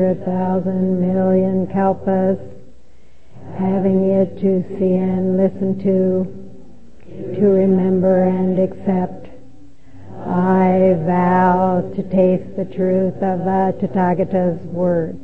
100,000,000,000 kalpas, having yet to see and listen to remember and accept, I vow to taste the truth of Tathagata's words.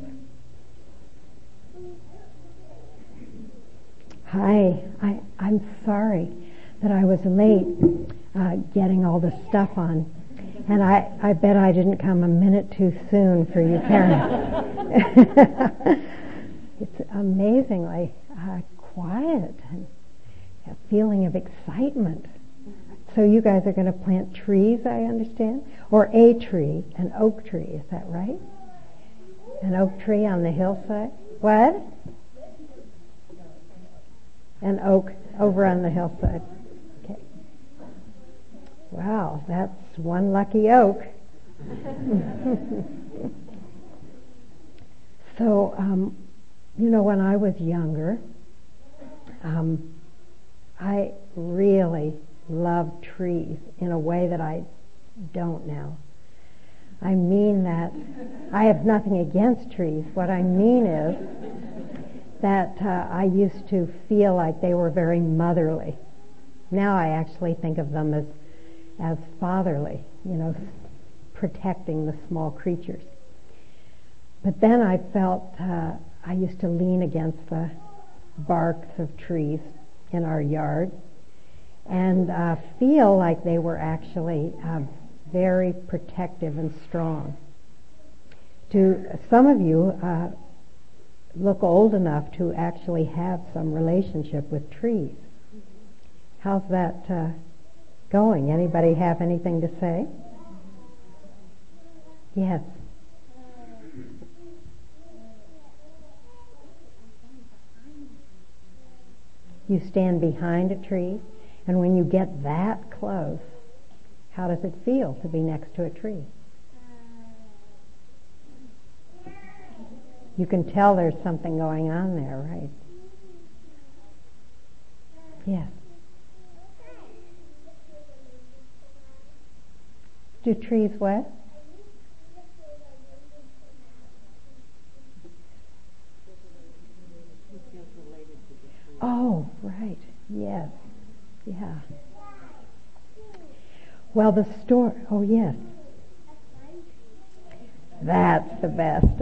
Hi, I'm sorry that I was late getting all this stuff on. And I bet I didn't come a minute too soon for you parents. It's amazingly quiet and a feeling of excitement. So you guys are going to plant trees, I understand? Or a tree, an oak tree, is that right? An oak tree on the hillside? What? An oak over on the hillside. Okay. Wow, that's one lucky oak. So, when I was younger, I really loved trees in a way that I don't now. I mean that I have nothing against trees. What I mean is that I used to feel like they were very motherly. Now I actually think of them as fatherly, protecting the small creatures. But then I felt I used to lean against the barks of trees in our yard and feel like they were actually very protective and strong. Some of you look old enough to actually have some relationship with trees. How's that going? Anybody have anything to say? Yes. You stand behind a tree, and when you get that close, how does it feel to be next to a tree? You can tell there's something going on there, right? Yes. Do trees what? Oh, right. Yes. Yeah. Well, the story... Oh, yes. That's the best.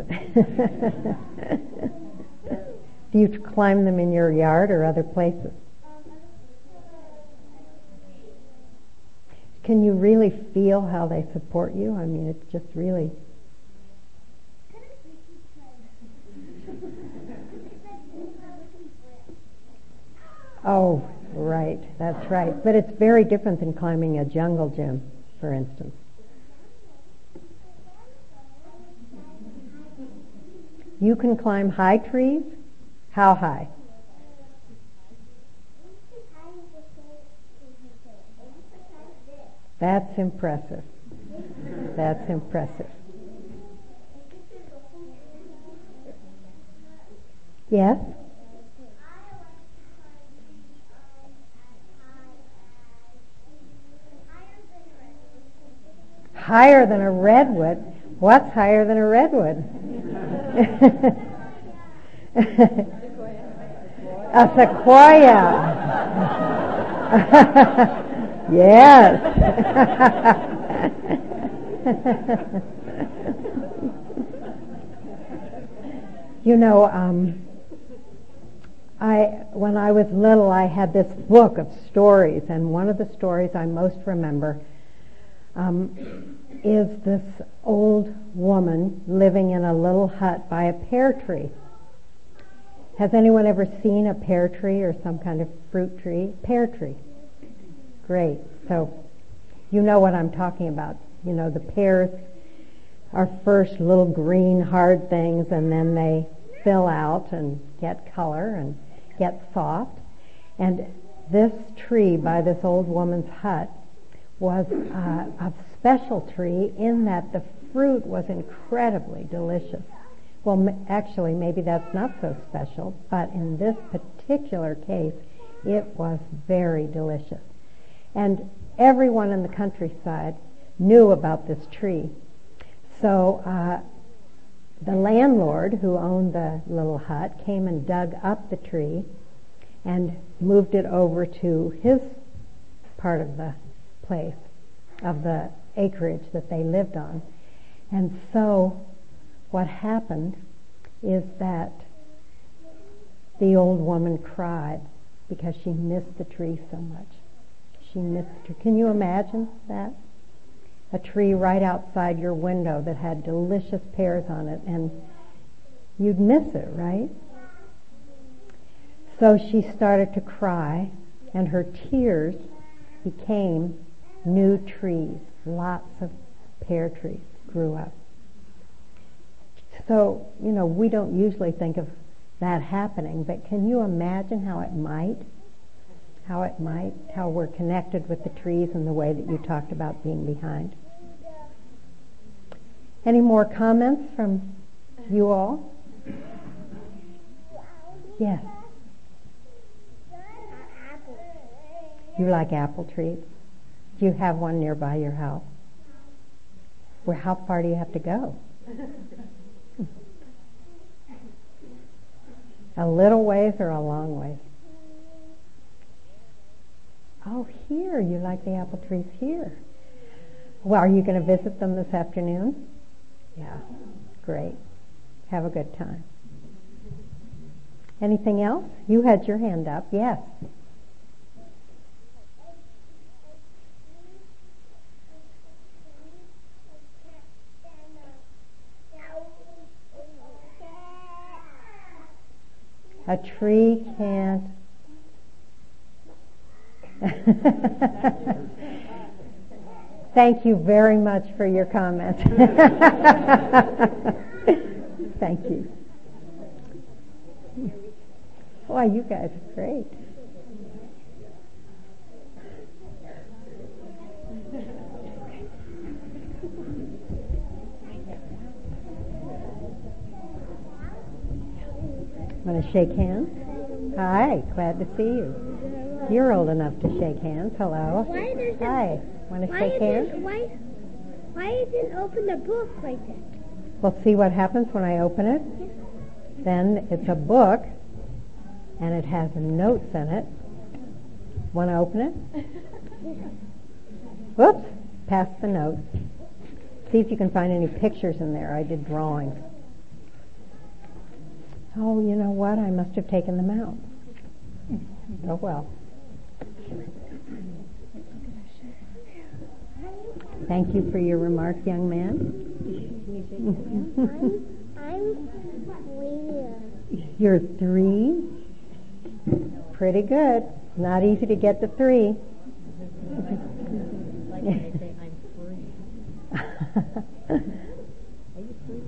Do you climb them in your yard or other places? Can you really feel how they support you? I mean, it's just really... Oh, right. That's right. But it's very different than climbing a jungle gym, for instance. You can climb high trees? How high? That's impressive. That's impressive. Yes? Higher than a redwood? What's higher than a redwood? A sequoia. Yes. When I was little, I had this book of stories, and one of the stories I most remember is this old woman living in a little hut by a pear tree. Has anyone ever seen a pear tree or some kind of fruit tree? Pear tree. Great. So you know what I'm talking about. The pears are first little green hard things, and then they fill out and get color and get soft. And this tree by this old woman's hut was a special tree in that the fruit was incredibly delicious. Well, actually, maybe that's not so special, but in this particular case, it was very delicious. And everyone in the countryside knew about this tree. So the landlord who owned the little hut came and dug up the tree and moved it over to his part of the place, of the acreage that they lived on. And so what happened is that the old woman cried because she missed the tree so much. She missed the tree. Can you imagine that? A tree right outside your window that had delicious pears on it, and you'd miss it, right? So she started to cry, and her tears became new trees. Lots of pear trees grew up. So, we don't usually think of that happening, but can you imagine how it might, how we're connected with the trees in the way that you talked about being behind? Any more comments from you all? Yes. You like apple trees? Do you have one nearby your house? Well, how far do you have to go? A little ways or a long ways? Oh, here. You like the apple trees here. Well, are you going to visit them this afternoon? Yeah. Great. Have a good time. Anything else? You had your hand up. Yes. A tree can't. Thank you very much for your comment. Thank you. Boy, you guys are great. Want to shake hands? Hi, glad to see you. You're old enough to shake hands. Hello. Hi. Want to shake hands? Why didn't open the book like that? Well, see what happens when I open it? Then it's a book, and it has notes in it. Want to open it? Whoops. Pass the notes. See if you can find any pictures in there. I did drawings. Oh, you know what? I must have taken them out. Oh, well. Thank you for your remark, young man. I'm 3. You're 3? Pretty good. Not easy to get to 3. Like when they say, I'm free. Are you free?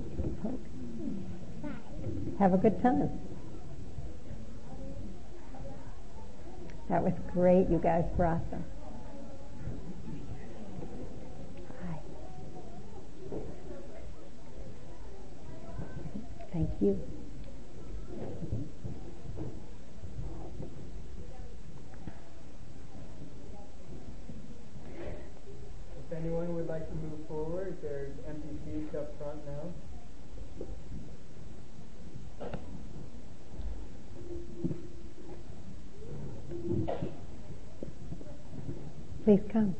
Have a good time. That was great. You guys brought them. Hi. Thank you. If anyone would like to move forward, there's empty seats up front now. Please come.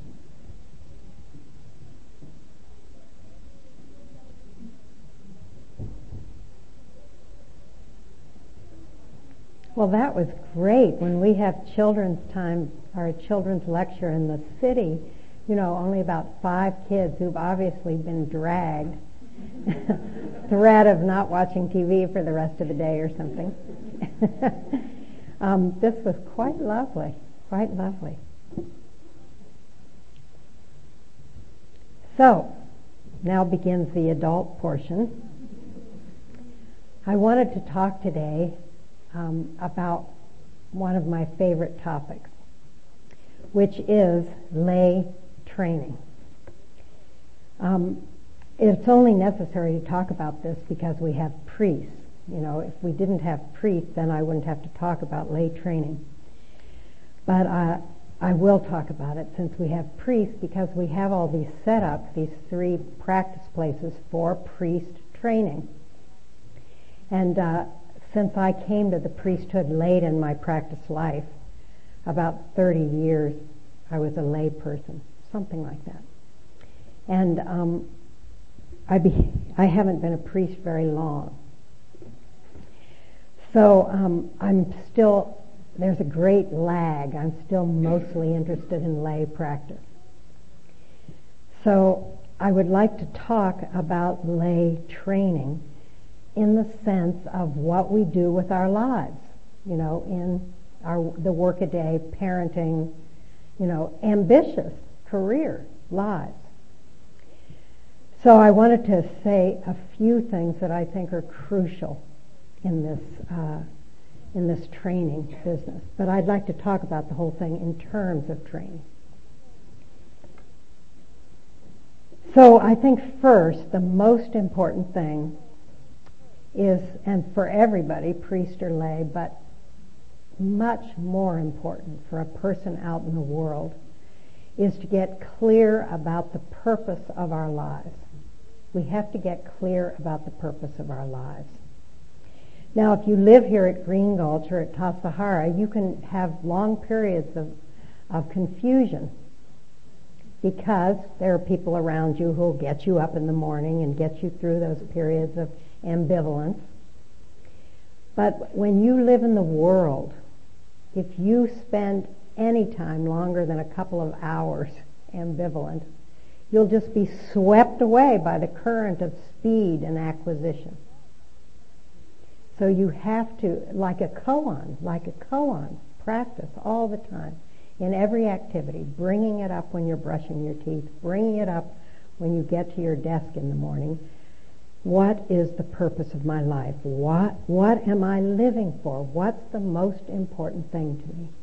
Well, that was great. When we have children's time or a children's lecture in the city, only about 5 kids who've obviously been dragged, threat of not watching TV for the rest of the day or something. This was quite lovely, quite lovely. So, now begins the adult portion. I wanted to talk today about one of my favorite topics, which is lay training. It's only necessary to talk about this because we have priests. If we didn't have priests, then I wouldn't have to talk about lay training. But I will talk about it since we have priests, because we have all these set up, these 3 practice places for priest training. And since I came to the priesthood late in my practice life, about 30 years, I was a lay person, something like that. And I haven't been a priest very long. So I'm still, there's a great lag. I'm still mostly interested in lay practice. So I would like to talk about lay training in the sense of what we do with our lives, in the workaday, parenting, ambitious career lives. So I wanted to say a few things that I think are crucial in this training business. But I'd like to talk about the whole thing in terms of training. So I think first, the most important thing is, and for everybody, priest or lay, but much more important for a person out in the world, is to get clear about the purpose of our lives. We have to get clear about the purpose of our lives. Now, if you live here at Green Gulch or at Tassajara, you can have long periods of confusion because there are people around you who will get you up in the morning and get you through those periods of ambivalence. But when you live in the world, if you spend any time longer than a couple of hours ambivalent, you'll just be swept away by the current of speed and acquisition. So you have to, like a koan, practice all the time in every activity, bringing it up when you're brushing your teeth, bringing it up when you get to your desk in the morning. What is the purpose of my life? What am I living for? What's the most important thing to me?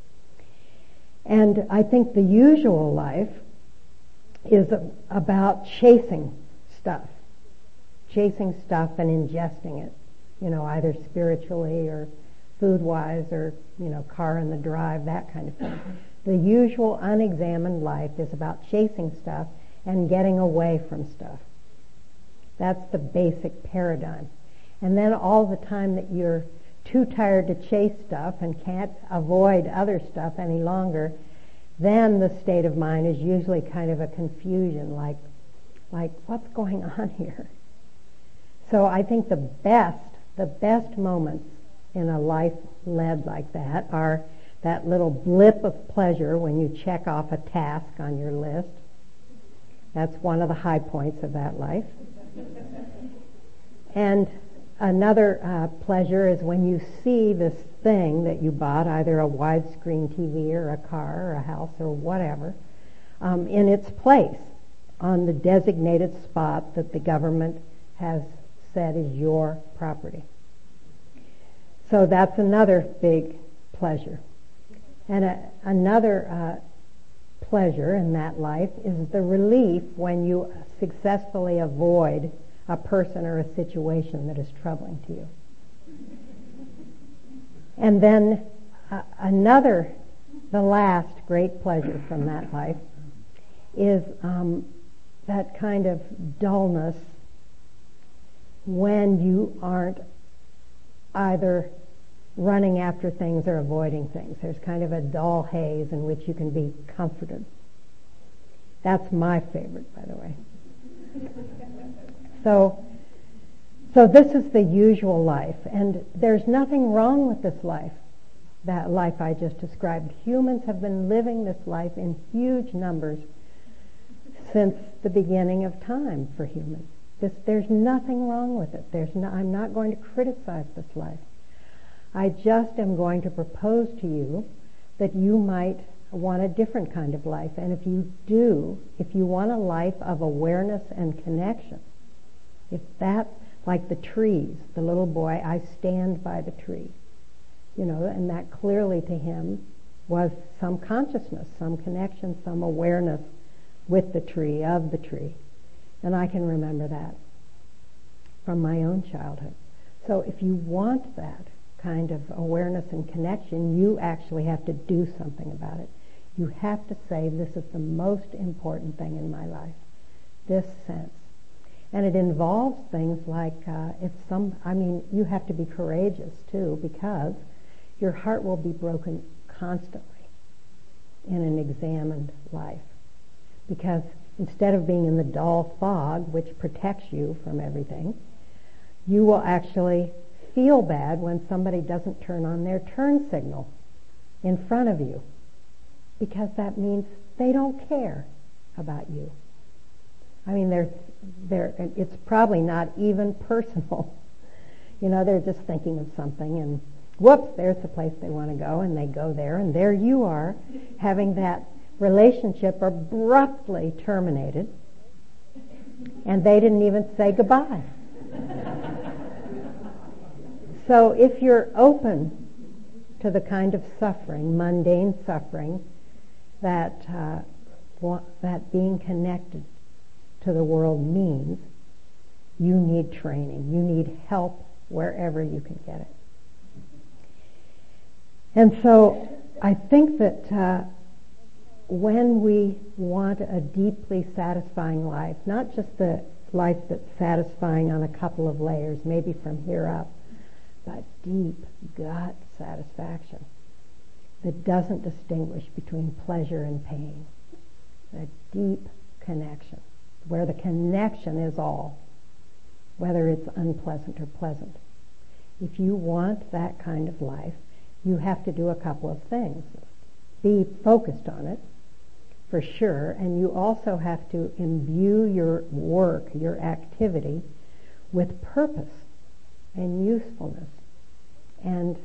And I think the usual life is about chasing stuff and ingesting it, either spiritually or food-wise or, car in the drive, that kind of thing. The usual unexamined life is about chasing stuff and getting away from stuff. That's the basic paradigm. And then all the time that you're too tired to chase stuff and can't avoid other stuff any longer, then the state of mind is usually kind of a confusion, like what's going on here? So I think the best moments in a life led like that are that little blip of pleasure when you check off a task on your list. That's one of the high points of that life. And another pleasure is when you see this thing that you bought, either a widescreen TV or a car or a house or whatever, in its place on the designated spot that the government has said is your property. So that's another big pleasure. And another pleasure in that life is the relief when you successfully avoid a person or a situation that is troubling to you. And then the last great pleasure from that life is that kind of dullness when you aren't either running after things or avoiding things. There's kind of a dull haze in which you can be comforted. That's my favorite, by the way. So this is the usual life, and there's nothing wrong with this life, that life I just described. Humans have been living this life in huge numbers since the beginning of time for humans. There's nothing wrong with it. I'm not going to criticize this life. I just am going to propose to you that you might want a different kind of life. And if you want a life of awareness and connection, if that, like the trees, the little boy, I stand by the tree, and that clearly to him was some consciousness, some connection, some awareness with the tree, of the tree. And I can remember that from my own childhood. So if you want that kind of awareness and connection, you actually have to do something about it. You have to say, this is the most important thing in my life, this sense. And it involves things like, you have to be courageous too, because your heart will be broken constantly in an examined life. Because instead of being in the dull fog, which protects you from everything, you will actually feel bad when somebody doesn't turn on their turn signal in front of you, because that means they don't care about you. I mean, it's probably not even personal. They're just thinking of something, and whoops, there's the place they want to go, and they go there, and there you are, having that relationship abruptly terminated, and they didn't even say goodbye. So if you're open to the kind of suffering, mundane suffering, that being connected to the world means, you need training. You need help wherever you can get it. And so I think that when we want a deeply satisfying life, not just the life that's satisfying on a couple of layers, maybe from here up, but deep gut satisfaction that doesn't distinguish between pleasure and pain, a deep connection, where the connection is all, whether it's unpleasant or pleasant. If you want that kind of life, you have to do a couple of things. Be focused on it, for sure, and you also have to imbue your work, your activity, with purpose and usefulness. And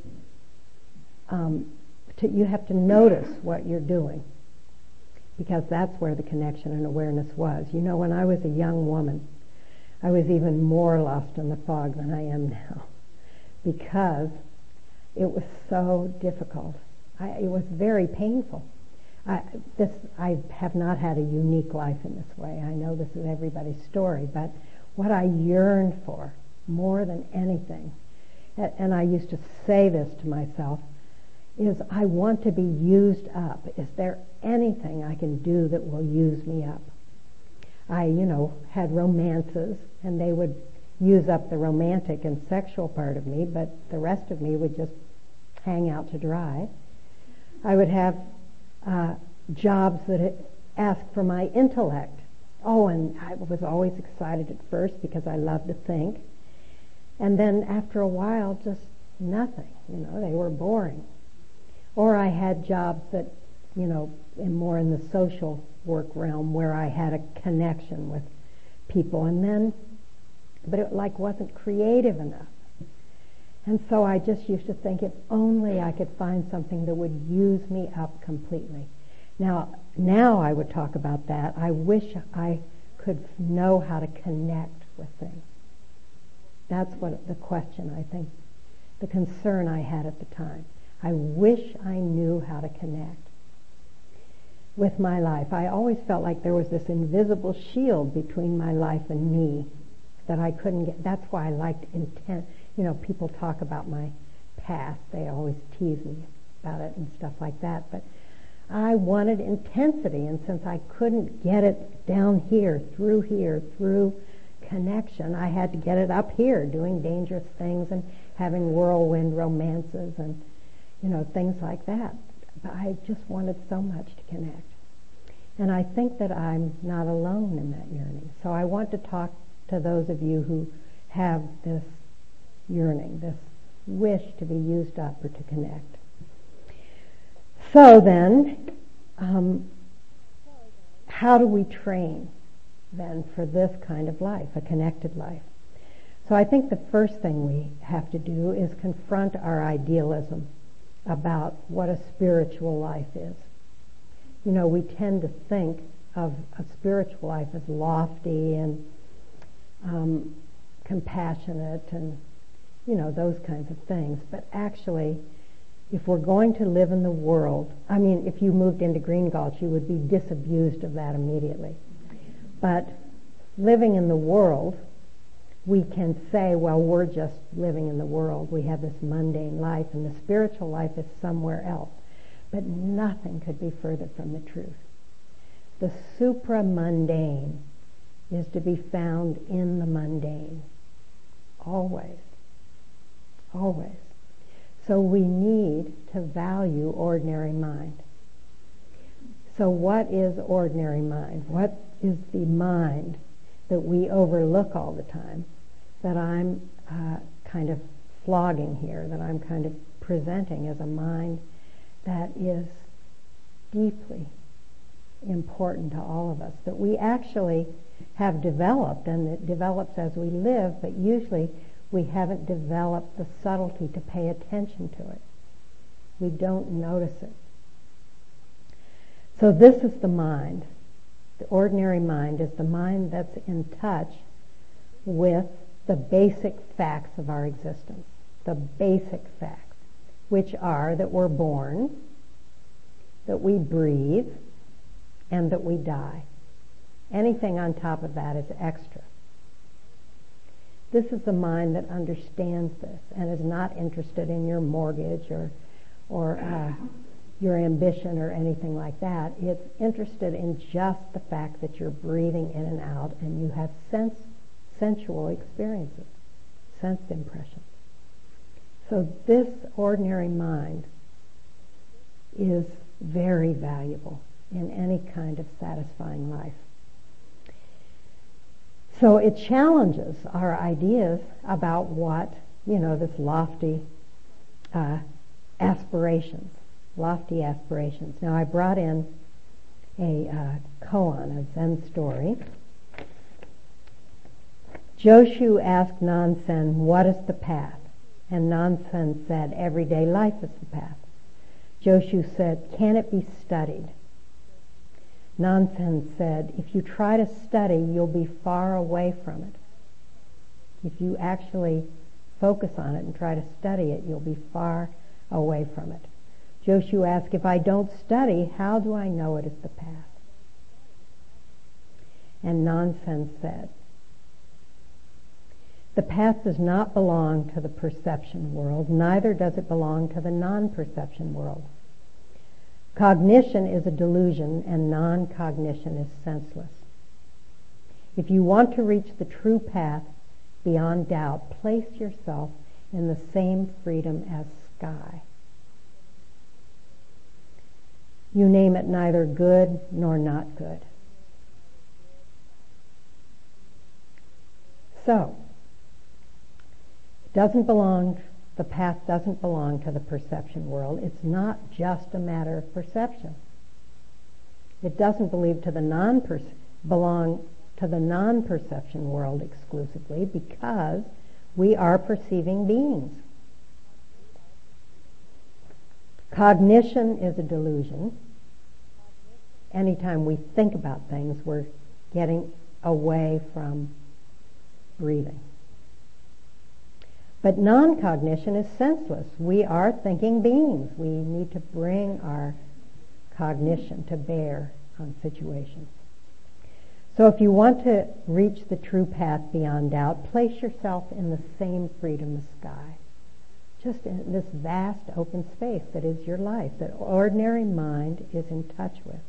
you have to notice what you're doing, because that's where the connection and awareness was. When I was a young woman, I was even more lost in the fog than I am now, because it was so difficult. It was very painful. I have not had a unique life in this way. I know this is everybody's story, but what I yearned for more than anything, and I used to say this to myself, is I want to be used up. Is there anything I can do that will use me up? I, had romances, and they would use up the romantic and sexual part of me, but the rest of me would just hang out to dry. I would have jobs that asked for my intellect. Oh, and I was always excited at first because I loved to think. And then after a while, just nothing. They were boring. Or I had jobs that, more in the social work realm, where I had a connection with people, but it wasn't creative enough. And so I just used to think, if only I could find something that would use me up completely. Now I would talk about that. I wish I could know how to connect with things. That's what the question, I think, the concern I had at the time. I wish I knew how to connect with my life. I always felt like there was this invisible shield between my life and me that I couldn't get. That's why I liked intent. People talk about my past. They always tease me about it and stuff like that. But I wanted intensity, and since I couldn't get it down here, through connection, I had to get it up here, doing dangerous things and having whirlwind romances and, things like that. But I just wanted so much to connect. And I think that I'm not alone in that yearning. So I want to talk to those of you who have this yearning, this wish to be used up or to connect. So then, how do we train then for this kind of life, a connected life? So I think the first thing we have to do is confront our idealism about what a spiritual life is. We tend to think of a spiritual life as lofty and compassionate and, those kinds of things. But actually, if we're going to live in the world, if you moved into Green Gulch, you would be disabused of that immediately. But living in the world, we can say, well, we're just living in the world. We have this mundane life, and the spiritual life is somewhere else. But nothing could be further from the truth. The supra-mundane is to be found in the mundane. Always. Always. So we need to value ordinary mind. So what is ordinary mind? What is the mind that we overlook all the time, that I'm kind of flogging here, that I'm kind of presenting as a mind that is deeply important to all of us, that we actually have developed, and it develops as we live, but usually we haven't developed the subtlety to pay attention to it. We don't notice it. So this is the mind. The ordinary mind is the mind that's in touch with the basic facts of our existence. The basic facts, which are that we're born, that we breathe, and that we die. Anything on top of that is extra. This is the mind that understands this and is not interested in your mortgage or your ambition or anything like that. It's interested in just the fact that you're breathing in and out and you have sensual experiences, sense impressions. So this ordinary mind is very valuable in any kind of satisfying life. So it challenges our ideas about what, this lofty aspirations. Now I brought in a koan, a Zen story. Joshu asked Nansen, "What is the path?" And Nansen said, "Everyday life is the path." Joshu said, "Can it be studied?" Nansen said, "If you try to study, you'll be far away from it. If you actually focus on it and try to study it, you'll be far away from it." Joshu asked, "If I don't study, how do I know it is the path?" And Nansen said, "The path does not belong to the perception world, neither does it belong to the non-perception world. Cognition is a delusion and non-cognition is senseless. If you want to reach the true path beyond doubt, place yourself in the same freedom as sky. You name it neither good nor not good." So, the path doesn't belong to the perception world. It's not just a matter of perception. It doesn't belong to the non-perception world exclusively, because we are perceiving beings. Cognition is a delusion. Anytime we think about things, we're getting away from breathing. But non-cognition is senseless. We are thinking beings. We need to bring our cognition to bear on situations. So if you want to reach the true path beyond doubt, place yourself in the same freedom as sky. Just in this vast open space that is your life, that ordinary mind is in touch with.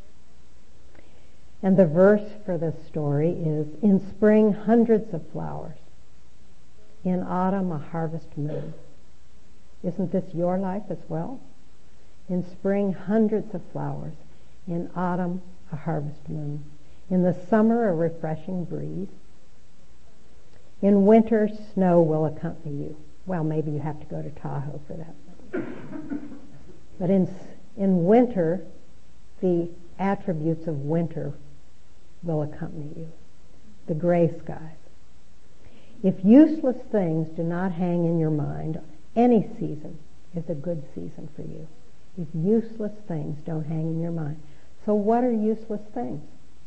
And the verse for this story is, "In spring, hundreds of flowers. In autumn, a harvest moon." Isn't this your life as well? In spring, hundreds of flowers. In autumn, a harvest moon. In the summer, a refreshing breeze. In winter, snow will accompany you. Well, maybe you have to go to Tahoe for that. But in winter, the attributes of winter will accompany you. The gray skies. If useless things do not hang in your mind, any season is a good season for you. If useless things don't hang in your mind. So what are useless things?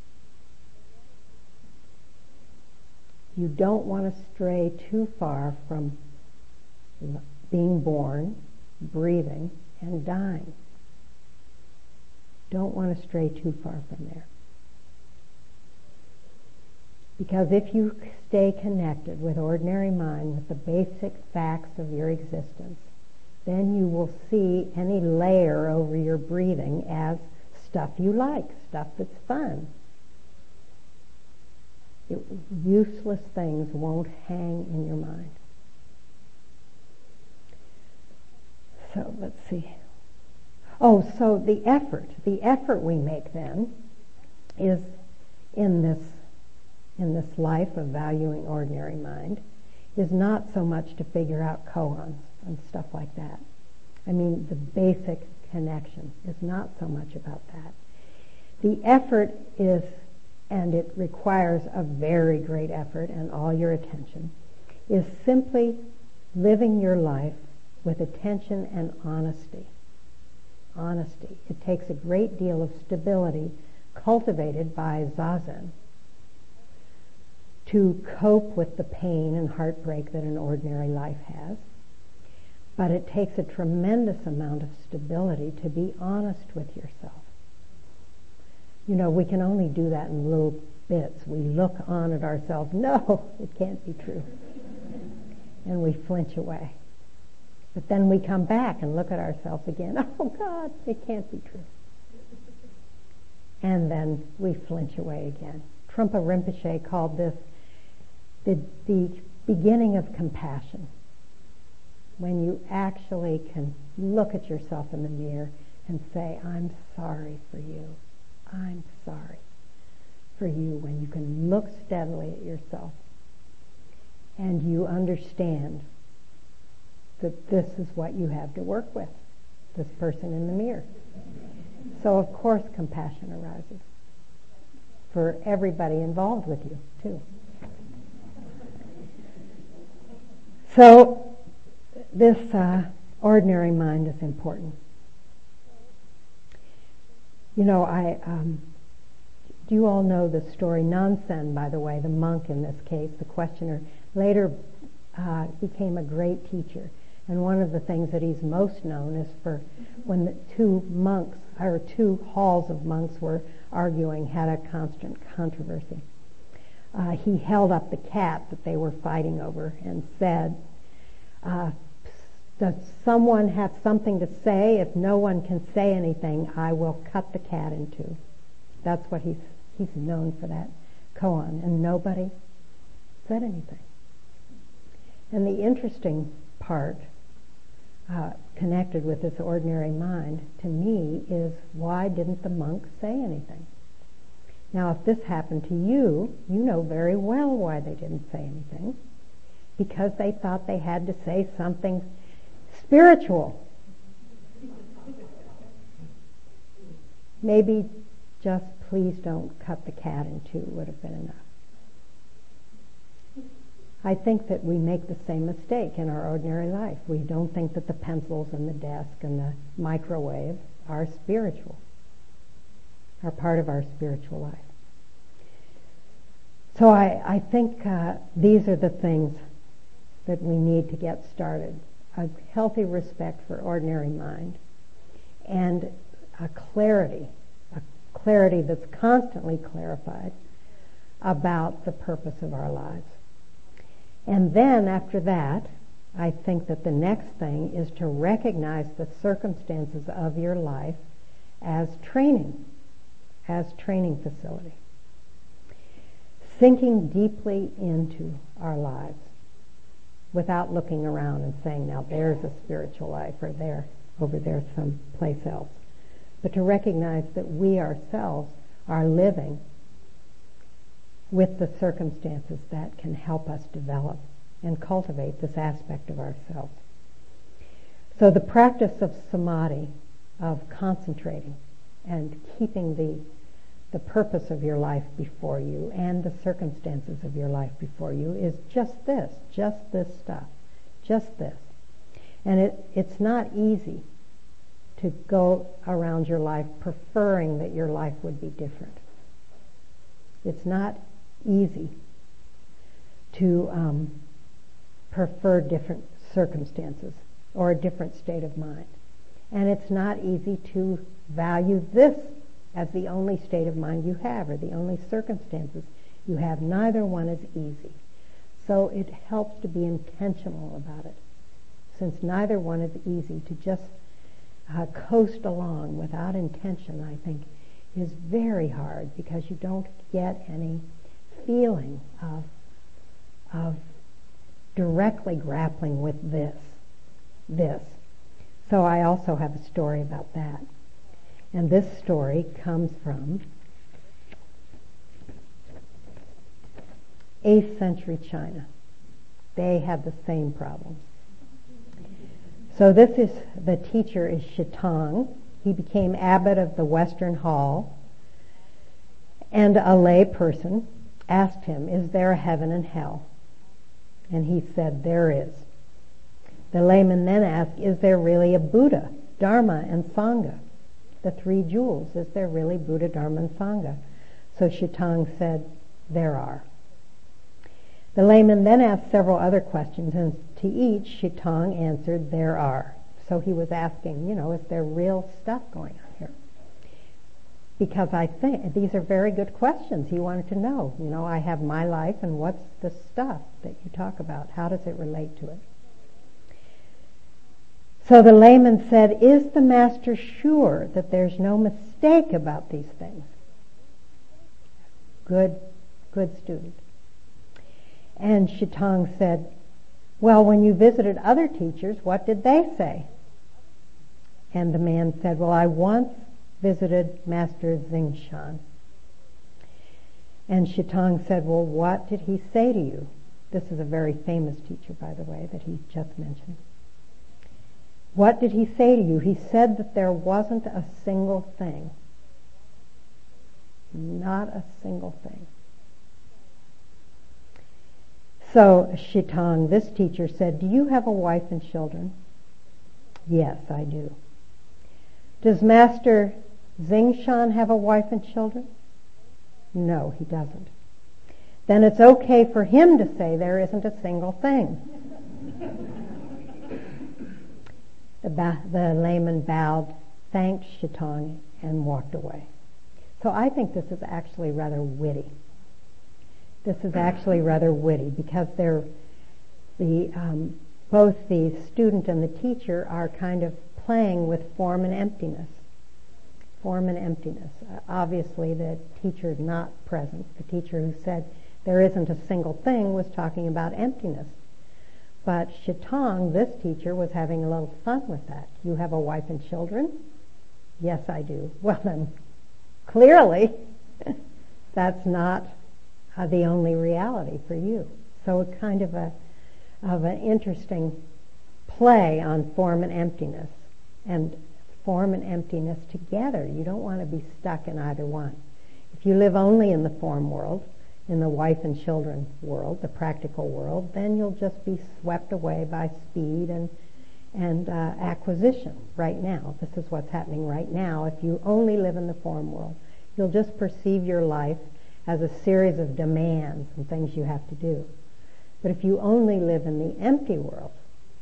You don't want to stray too far from being born, breathing, and dying. Don't want to stray too far from there. Because if you stay connected with ordinary mind, with the basic facts of your existence, then you will see any layer over your breathing as stuff you like, stuff that's fun. Useless things won't hang in your mind. So let's see. Oh, so the effort we make then is in this life of valuing ordinary mind is not so much to figure out koans and stuff like that. I mean, the basic connection is not so much about that. The effort is, and it requires a very great effort and all your attention, is simply living your life with attention and honesty. Honesty. It takes a great deal of stability cultivated by Zazen to cope with the pain and heartbreak that an ordinary life has. But it takes a tremendous amount of stability to be honest with yourself. You know, we can only do that in little bits. We look on at ourselves. No, it can't be true. And we flinch away. But then we come back and look at ourselves again. Oh, God, it can't be true. And then we flinch away again. Trungpa Rinpoche called this the beginning of compassion. When you actually can look at yourself in the mirror and say, I'm sorry for you. I'm sorry for you. When you can look steadily at yourself and you understand that this is what you have to work with, this person in the mirror. So of course compassion arises for everybody involved with you too. So this ordinary mind is important. You know, do you all know the story? Nansen, by the way, the monk in this case, the questioner, later became a great teacher. And one of the things that he's most known is for when the two halls of monks were arguing, had a constant controversy. He held up the cat that they were fighting over and said, does someone have something to say? If no one can say anything, I will cut the cat in two. That's what he's known for, that koan. And nobody said anything. And the interesting part connected with this ordinary mind to me is, why didn't the monk say anything? Now, if this happened to you, you know very well why they didn't say anything. Because they thought they had to say something spiritual. Maybe just please don't cut the cat in two would have been enough. I think that we make the same mistake in our ordinary life. We don't think that the pencils and the desk and the microwave are spiritual, are part of our spiritual life. So I think these are the things that we need to get started. A healthy respect for ordinary mind and a clarity that's constantly clarified about the purpose of our lives. And then after that, I think that the next thing is to recognize the circumstances of your life as training facility. Sinking deeply into our lives without looking around and saying, now there's a spiritual life, or there, over there someplace else. But to recognize that we ourselves are living with the circumstances that can help us develop and cultivate this aspect of ourselves. So the practice of samadhi, of concentrating and keeping the purpose of your life before you and the circumstances of your life before you, is just this stuff, just this. And it's not easy to go around your life preferring that your life would be different. It's not easy to prefer different circumstances or a different state of mind. And it's not easy to value this as the only state of mind you have or the only circumstances you have. Neither one is easy. So it helps to be intentional about it. Since neither one is easy, to just coast along without intention, I think, is very hard, because you don't get any feeling of directly grappling with this. So I also have a story about that. And this story comes from 8th century China. They had the same problems. So the teacher is Shitong. He became abbot of the Western Hall, and a lay person asked him, is there a heaven and hell? And he said, there is. The layman then asked, is there really a Buddha, Dharma, and Sangha? The three jewels, is there really Buddha, Dharma, and Sangha? So Shitong said, there are. The layman then asked several other questions, and to each Shitong answered, there are. So he was asking, is there real stuff going on here? Because I think these are very good questions. He wanted to know, I have my life, and what's the stuff that you talk about? How does it relate to it? So the layman said, is the master sure that there's no mistake about these things? Good student. And Shitong said, well, when you visited other teachers, what did they say? And the man said, well, I once visited Master Xingshan. And Shitong said, well, what did he say to you? This is a very famous teacher, by the way, that he just mentioned. What did he say to you? He said that there wasn't a single thing. Not a single thing. So Shitong, this teacher, said, do you have a wife and children? Yes, I do. Does Master Xingshan have a wife and children? No, he doesn't. Then it's okay for him to say there isn't a single thing. The layman bowed, thanked Shitong, and walked away. So I think this is actually rather witty. This is actually rather witty because both the student and the teacher are kind of playing with form and emptiness. Form and emptiness. Obviously, the teacher is not present. The teacher who said there isn't a single thing was talking about emptiness. But Shitong, this teacher, was having a little fun with that. You have a wife and children? Yes, I do. Well, then, clearly, that's not the only reality for you. So it's kind of an interesting play on form and emptiness. And form and emptiness together. You don't want to be stuck in either one. If you live only in the form world, in the wife and children world, the practical world, then you'll just be swept away by speed and acquisition right now. This is what's happening right now. If you only live in the form world, you'll just perceive your life as a series of demands and things you have to do. But if you only live in the empty world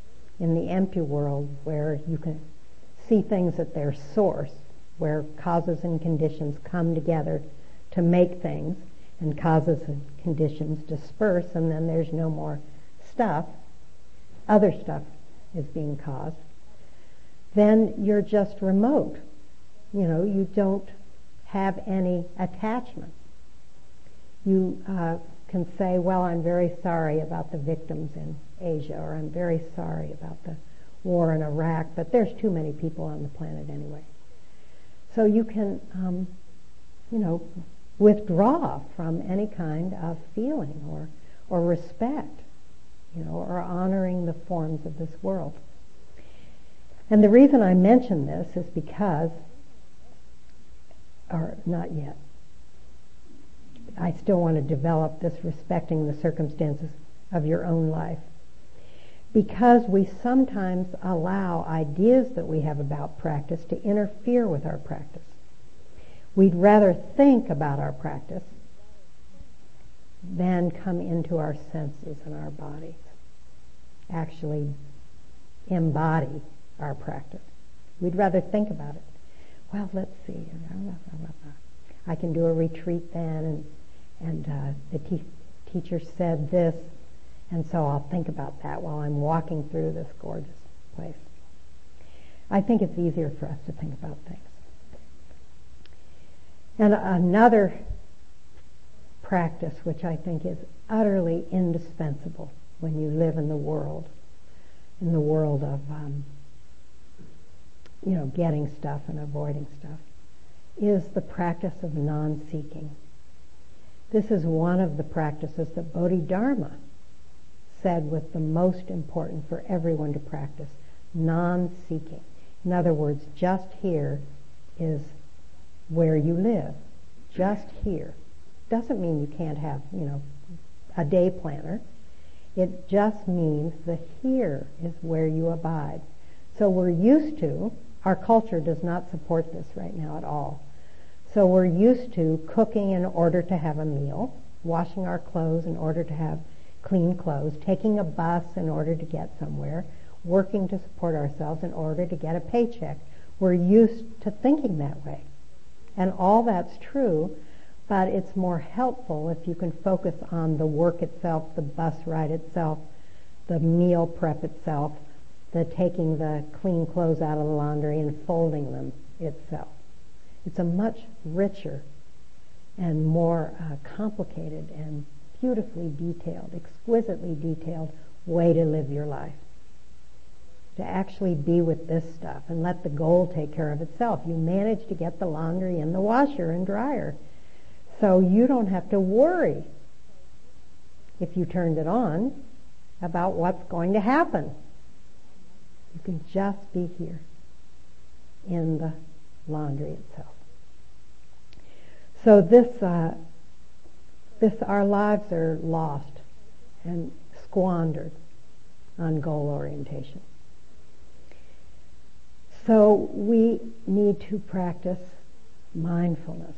where you can see things at their source, where causes and conditions come together to make things, and causes and conditions disperse, and then there's no more stuff, other stuff is being caused, then you're just remote. You don't have any attachment. You can say, well, I'm very sorry about the victims in Asia, or I'm very sorry about the war in Iraq, but there's too many people on the planet anyway. So you can, withdraw from any kind of feeling or respect, or honoring the forms of this world. And the reason I mention this is because, or not yet, I still want to develop this respecting the circumstances of your own life. Because we sometimes allow ideas that we have about practice to interfere with our practice. We'd rather think about our practice than come into our senses and our bodies. Actually embody our practice. We'd rather think about it. Well, let's see. I can do a retreat then, and the teacher said this, and so I'll think about that while I'm walking through this gorgeous place. I think it's easier for us to think about things. And another practice which I think is utterly indispensable when you live in the world of getting stuff and avoiding stuff, is the practice of non-seeking. This is one of the practices that Bodhidharma said was the most important for everyone to practice, non-seeking. In other words, just here is where you live. Just here. Doesn't mean you can't have, a day planner. It just means that here is where you abide. So we're used to, our culture does not support this right now at all. So we're used to cooking in order to have a meal, washing our clothes in order to have clean clothes, taking a bus in order to get somewhere, working to support ourselves in order to get a paycheck. We're used to thinking that way. And all that's true, but it's more helpful if you can focus on the work itself, the bus ride itself, the meal prep itself, the taking the clean clothes out of the laundry and folding them itself. It's a much richer and more complicated and beautifully detailed, exquisitely detailed way to live your life. To actually be with this stuff and let the goal take care of itself. You manage to get the laundry in the washer and dryer. So you don't have to worry, if you turned it on, about what's going to happen. You can just be here in the laundry itself. So our lives are lost and squandered on goal orientation. So we need to practice mindfulness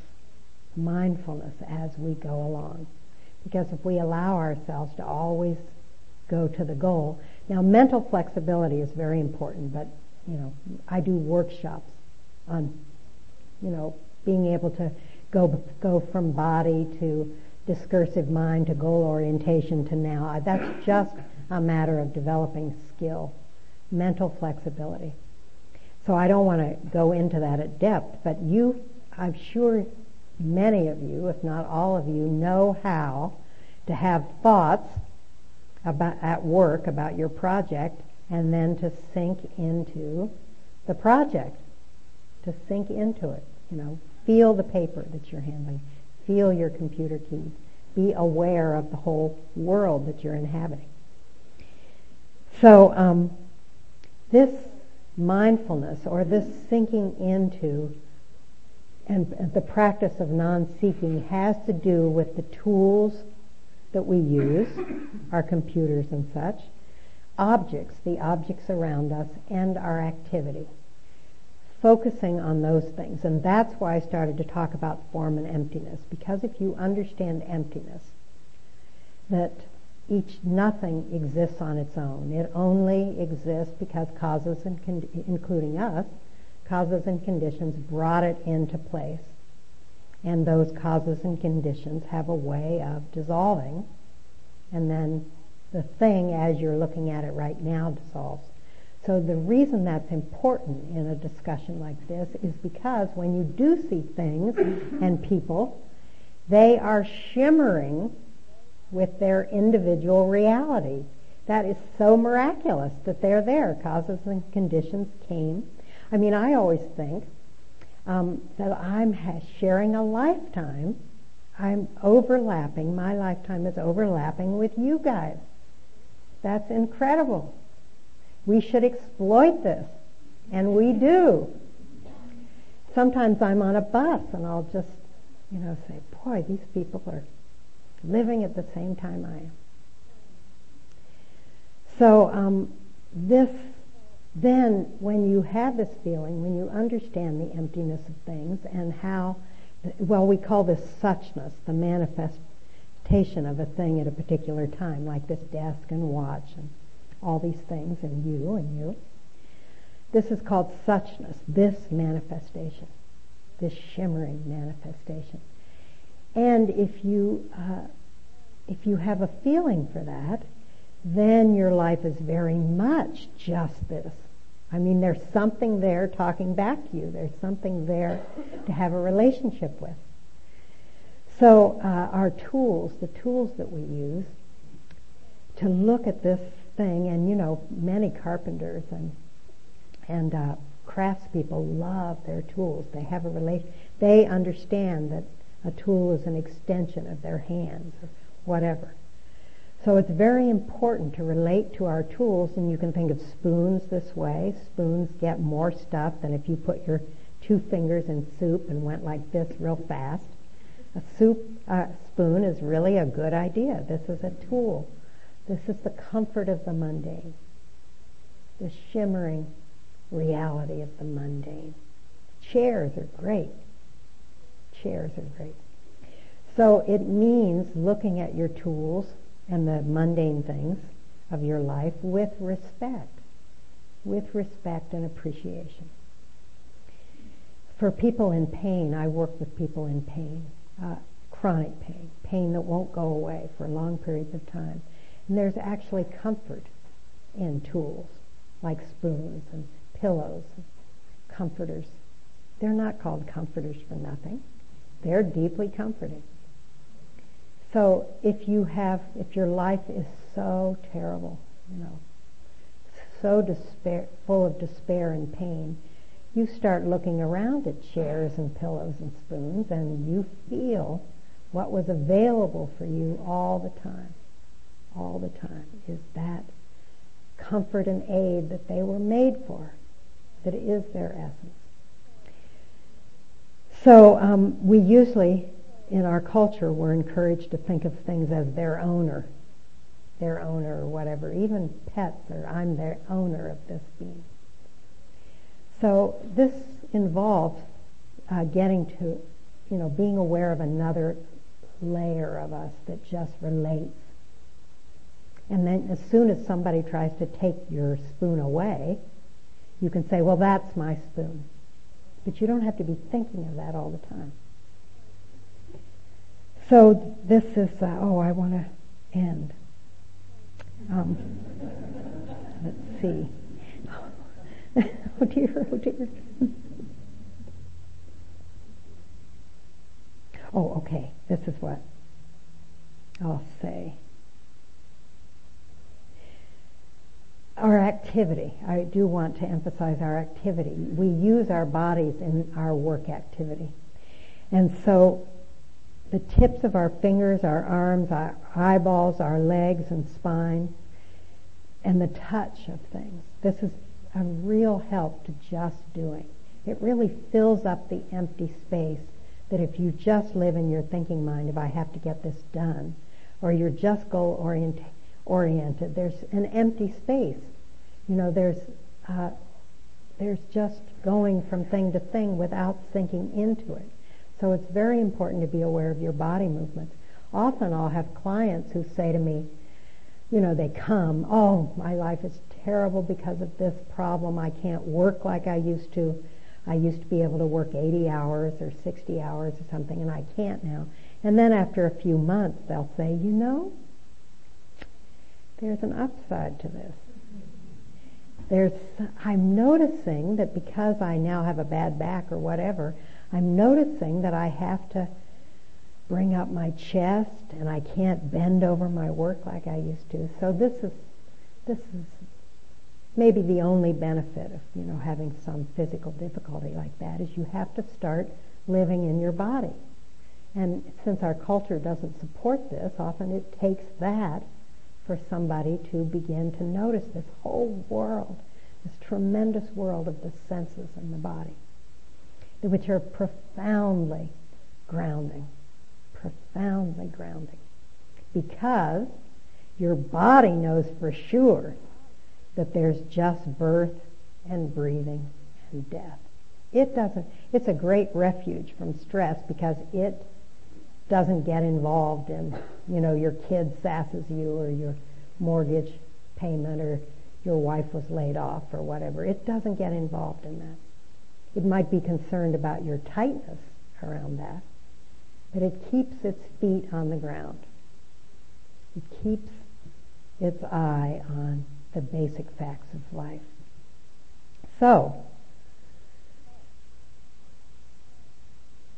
as we go along. Because if we allow ourselves to always go to the goal, now mental flexibility is very important, but I do workshops on being able to go from body to discursive mind to goal orientation to now. That's just a matter of developing skill, mental flexibility. So I don't want to go into that at depth, but I'm sure many of you, if not all of you, know how to have thoughts at work about your project and then to sink into the project, to sink into it. Feel the paper that you're handling, feel your computer keys, be aware of the whole world that you're inhabiting. So this mindfulness, or this sinking into, and the practice of non-seeking, has to do with the tools that we use, our computers and such, the objects around us, and our activity. Focusing on those things. And that's why I started to talk about form and emptiness, because if you understand emptiness, that nothing exists on its own. It only exists because causes including us, causes and conditions brought it into place. And those causes and conditions have a way of dissolving. And then the thing, as you're looking at it right now, dissolves. So the reason that's important in a discussion like this is because when you do see things and people, they are shimmering with their individual reality. That is so miraculous that they're there. Causes and conditions came. I mean, I always think that I'm sharing a lifetime. I'm overlapping. My lifetime is overlapping with you guys. That's incredible. We should exploit this. And we do. Sometimes I'm on a bus and I'll just, say, boy, these people are living at the same time I am. So then when you have this feeling, when you understand the emptiness of things and how, we call this suchness, the manifestation of a thing at a particular time, like this desk and watch and all these things, and you. This is called suchness, this manifestation, this shimmering manifestation. And if you have a feeling for that, then your life is very much just this. I mean, there's something there talking back to you. There's something there to have a relationship with. So our tools, the tools that we use to look at this thing, and many carpenters and craftspeople love their tools. They have a relation. They understand that a tool is an extension of their hands or whatever. So it's very important to relate to our tools, and you can think of spoons this way. Spoons get more stuff than if you put your 2 fingers in soup and went like this real fast. A spoon is really a good idea. This is a tool. This is the comfort of the mundane, the shimmering reality of the mundane. Chairs are great. Chairs are great. So it means looking at your tools and the mundane things of your life with respect and appreciation. For people in pain, I work with people in pain, chronic pain that won't go away for long periods of time. And there's actually comfort in tools like spoons and pillows and comforters. They're not called comforters for nothing. They're deeply comforting. So if your life is so terrible, so full of despair and pain, you start looking around at chairs and pillows and spoons, and you feel what was available for you all the time is that comfort and aid that they were made for, that is their essence. So we usually, in our culture, we're encouraged to think of things as their owner or whatever. Even pets are, I'm the owner of this being. So this involves getting to, being aware of another layer of us that just relates. And then as soon as somebody tries to take your spoon away, you can say, well, that's my spoon. But you don't have to be thinking of that all the time. So this is, I want to end. Let's see. Oh dear. Oh, okay. This is what I'll say. Our activity. I do want to emphasize our activity. We use our bodies in our work activity. And so the tips of our fingers, our arms, our eyeballs, our legs and spine, and the touch of things. This is a real help to just doing. It really fills up the empty space that if you just live in your thinking mind, if I have to get this done, or you're just goal-oriented, there's an empty space. There's just going from thing to thing without sinking into it. So it's very important to be aware of your body movements. Often I'll have clients who say to me, they come, oh, my life is terrible because of this problem. I can't work like I used to. I used to be able to work 80 hours or 60 hours or something, and I can't now. And then after a few months, they'll say, there's an upside to this. I'm noticing that because I now have a bad back or whatever, I'm noticing that I have to bring up my chest and I can't bend over my work like I used to. So this is maybe the only benefit of having some physical difficulty like that, is you have to start living in your body. And since our culture doesn't support this, often it takes that for somebody to begin to notice this whole world, this tremendous world of the senses and the body, which are profoundly grounding, because your body knows for sure that there's just birth and breathing and death. It's a great refuge from stress because it doesn't get involved in, your kid sasses you or your mortgage payment or your wife was laid off or whatever. It doesn't get involved in that. It might be concerned about your tightness around that, but it keeps its feet on the ground. It keeps its eye on the basic facts of life. So,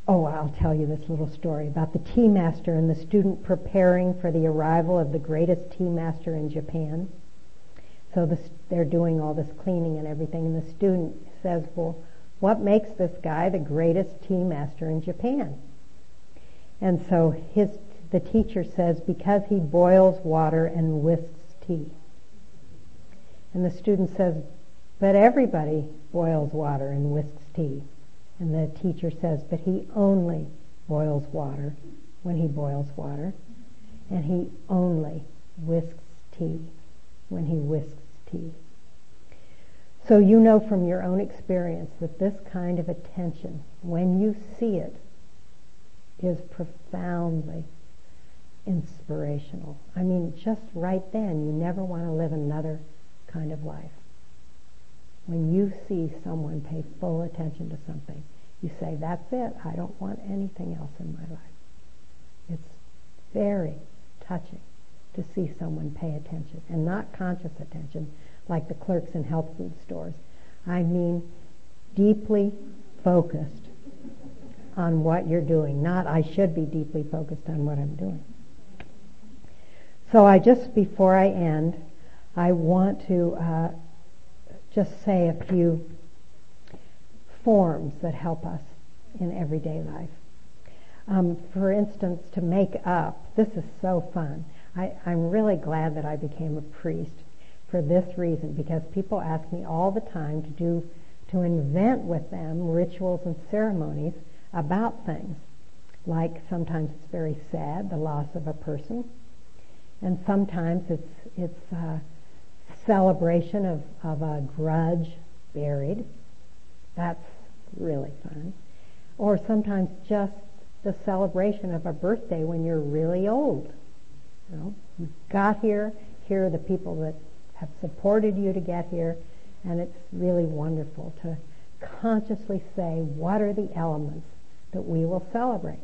I'll tell you this little story about the tea master and the student preparing for the arrival of the greatest tea master in Japan. So they're doing all this cleaning and everything, and the student says, well, what makes this guy the greatest tea master in Japan? And so the teacher says, because he boils water and whisks tea. And the student says, but everybody boils water and whisks tea. And the teacher says, but he only boils water when he boils water, and he only whisks tea when he whisks tea. So you know from your own experience that this kind of attention, when you see it, is profoundly inspirational. I mean, just right then, you never want to live another kind of life. When you see someone pay full attention to something, you say, that's it. I don't want anything else in my life. It's very touching to see someone pay attention, and not conscious attention like the clerks in health food stores. I mean deeply focused on what you're doing, not I should be deeply focused on what I'm doing. So before I end, I want to just say a few forms that help us in everyday life. For instance, to make up. This is so fun. I'm really glad that I became a priest for this reason, because people ask me all the time to invent with them rituals and ceremonies about things. Like sometimes it's very sad, the loss of a person, and sometimes it's a celebration of a grudge buried. That's really fun. Or sometimes just the celebration of a birthday when you're really old. You got here are the people that have supported you to get here, and it's really wonderful to consciously say, what are the elements that we will celebrate?